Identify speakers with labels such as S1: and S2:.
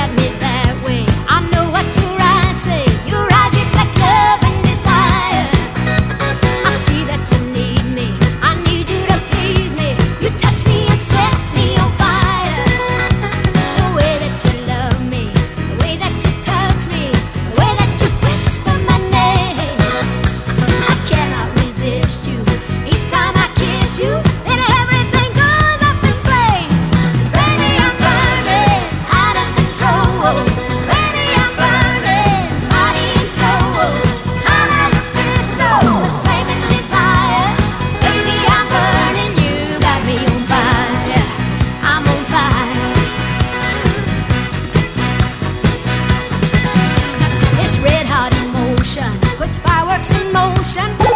S1: me that way. I know what your eyes say. Your eyes reflect love and desire. I see that you need me. I need you to please me. You touch me and set me on fire. The way that you love me, the way that you touch me, the way that you whisper my name. I cannot resist you. Each time I kiss you, then everything goes up in flames. Baby, I'm burning out of control. Baby, I'm burning body and soul. Hot as a pistol with flaming desire. Baby, I'm burning. You got me on fire. I'm on fire. This red hot emotion puts fireworks in motion.